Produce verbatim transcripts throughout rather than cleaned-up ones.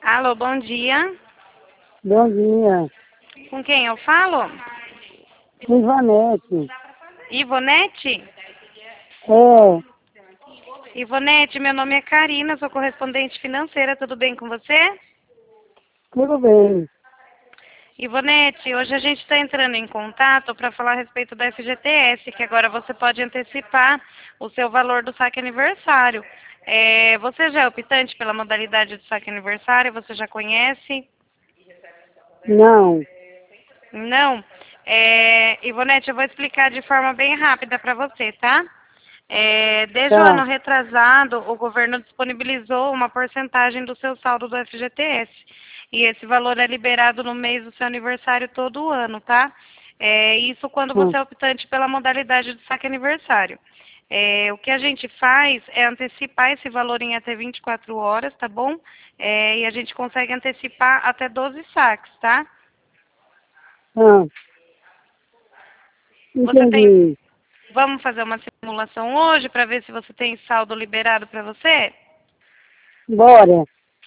Alô, bom dia. Bom dia. Com quem eu falo? Ivanete. Ivonete? É, Ivonete, meu nome é Karina, sou correspondente financeira, tudo bem com você? tudo bem. Ivonete, hoje a gente está entrando em contato para falar a respeito da F G T S, que agora você pode antecipar o seu valor do saque aniversário. É, você já é optante pela modalidade do saque aniversário? Você já conhece? Não. Não? É, Ivonete, eu vou explicar de forma bem rápida para você, tá? É, desde o ano Tá. retrasado, o governo disponibilizou uma porcentagem do seu saldo do F G T S. E esse valor é liberado no mês do seu aniversário todo ano, tá? É, isso quando você Hum. é optante pela modalidade do saque aniversário. É, o que a gente faz é antecipar esse valor em até vinte e quatro horas, tá bom? É, e a gente consegue antecipar até doze saques, tá? Ah, Você tem. entendi. Vamos fazer uma simulação hoje para ver se você tem saldo liberado para você? Bora.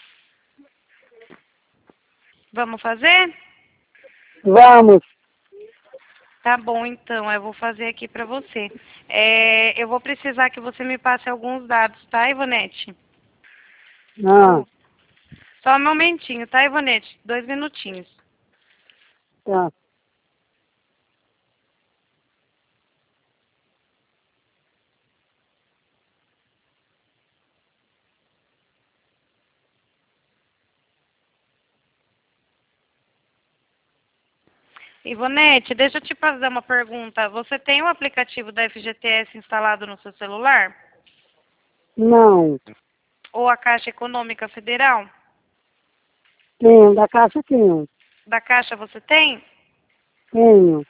Vamos fazer? Vamos. Tá bom, então, eu vou fazer aqui para você. É, eu vou precisar que você me passe alguns dados, tá, Ivonete? Ah, Só um momentinho, tá, Ivonete? Dois minutinhos. tá. Ivonete, deixa eu te fazer uma pergunta. Você tem o aplicativo da F G T S instalado no seu celular? Não. Ou a Caixa Econômica Federal? Tenho. Da caixa tenho. Da Caixa você tem? Tenho.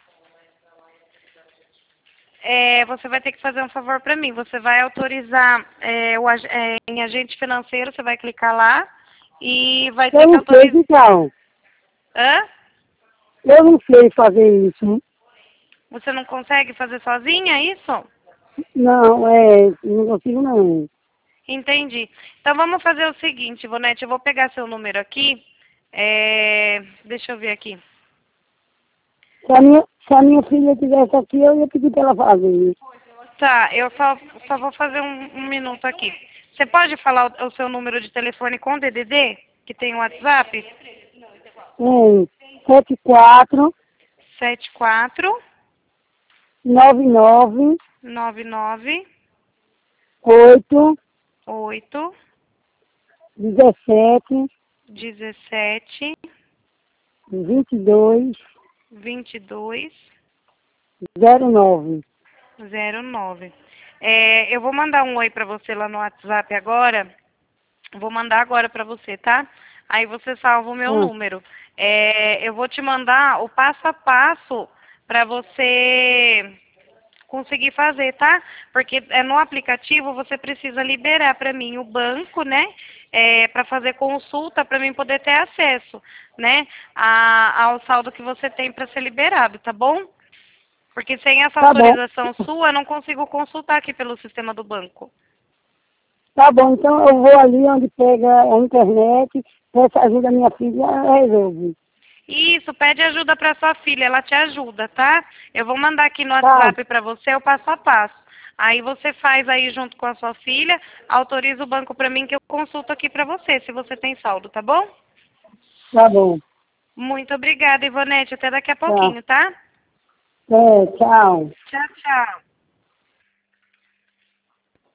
É, você vai ter que fazer um favor para mim. Você vai autorizar é, o, ag- é, em agente financeiro, você vai clicar lá e vai ter Eu que não sei autorizar. que tal. Hã? Eu não sei fazer isso. Você não consegue fazer sozinha isso? Não, é, não consigo não. Entendi. Então vamos fazer o seguinte, Ivonete, eu vou pegar seu número aqui. É, deixa eu ver aqui. Se a minha, se a minha filha estivesse aqui, eu ia pedir para ela fazer. Tá, eu só, só vou fazer um, um minuto aqui. Você pode falar o, o seu número de telefone com D D D, que tem o WhatsApp? Tem. Sete quatro Sete quatro nove nove nove nove oito oito dezessete dezessete vinte e dois vinte e dois zero nove. zero nove. É, eu vou mandar um oi para você lá no WhatsApp agora. Vou mandar agora para você, tá? Aí você salva o meu Ah, número. É, eu vou te mandar o passo a passo para você conseguir fazer, tá? Porque é, no aplicativo você precisa liberar para mim o banco, né? É, para fazer consulta, para mim poder ter acesso, né? A, ao saldo que você tem para ser liberado, tá bom? Porque sem essa tá bom. autorização sua, eu não consigo consultar aqui pelo sistema do banco. Tá bom, então eu vou ali onde pega a internet, peço ajuda a minha filha, resolve. Isso, pede ajuda para sua filha, ela te ajuda, tá? Eu vou mandar aqui no Tá, WhatsApp para você o passo a passo. Aí você faz aí junto com a sua filha, autoriza o banco para mim que eu consulto aqui para você, se você tem saldo, tá bom? tá bom. Muito obrigada, Ivonete. Até daqui a Tá. pouquinho, tá? É, tchau. Tchau, tchau.